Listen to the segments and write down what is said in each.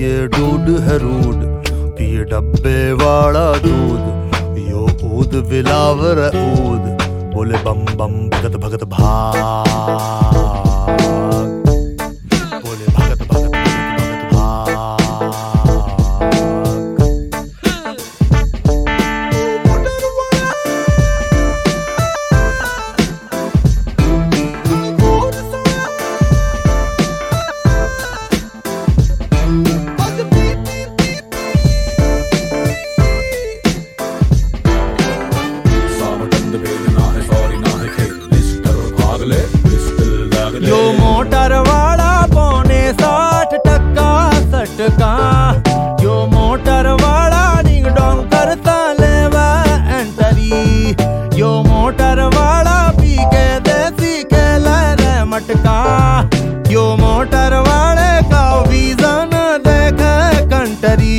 ये डूड है रूड, पिए डब्बे वाला दूध, यो ऊद विलावर ऊद, बोले बम बम भगत भगत भाग, बोले भगत भगत भगत भगत भाग। यो मोटर वाला पौने 60 टक्का सटका, यो मोटर वाला डिंग डोंग करता लेवा एंटरी, यो मोटर वाला पी के देसी खेला रे मटका, यो मोटर वाले का वीजा न देखे कंटरी।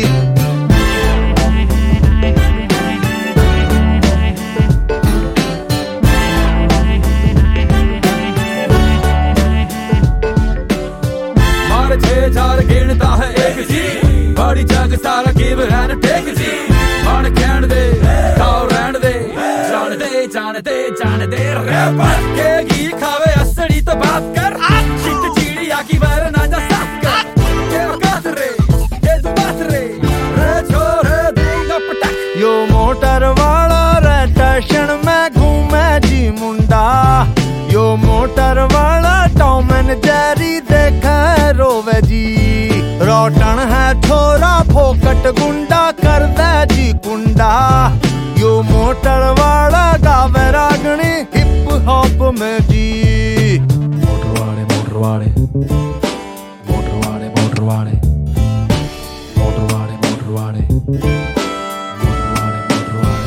चार गिनता है एक जी, बड़ी जग सारा गिव एंड टेक जी, मन कहन दे खाओ रहन दे, जान दे जान दे जान दे रे बस के घी खावे असड़ी तो बात कर, चिट चिड़िया की वर ना जा साफ कर, के बात रे के बात रे छोरे दूंगा पटक। यो मोटर वाला रे स्टेशन में घूमे जी मुंडा, यो मोटर वाला टॉम एंड जेरी देखे रोवे जी, रोटन है छोरा फोकट गुंडा कर दे जी कुंडा, यो मोटर वाला गावे रागनी हिप हॉप में जी। मोटर वाले मोटर वाले मोटर वाले मोटर वाले मोटर वाले मोटर वाले मोटर वाले मोटर वाले।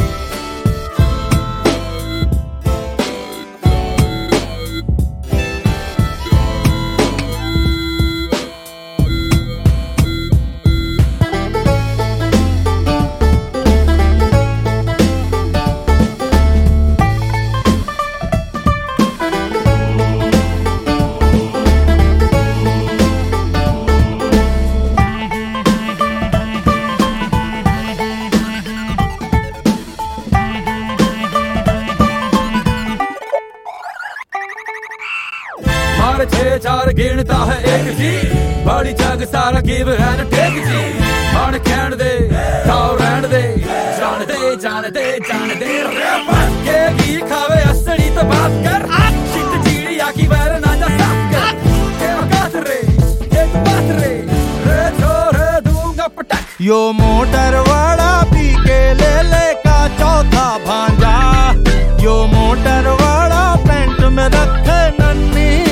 मार 6-4 गिनता है एक जी, बड़ी जग सारा गिव एंड टेक जी, मन कहन दे खाओ रहन दे, जान दे जान दे जान दे रे बस के घी खावे असड़ी तो बात कर, चिट चिड़िया की वर ना जा साफ कर, के बात रे के बात रे छोरे दूंगा पटक। यो मोटर वाला पी के ले का चौथा भांजा, यो मोटर वाला पेंट में रखे नन्ही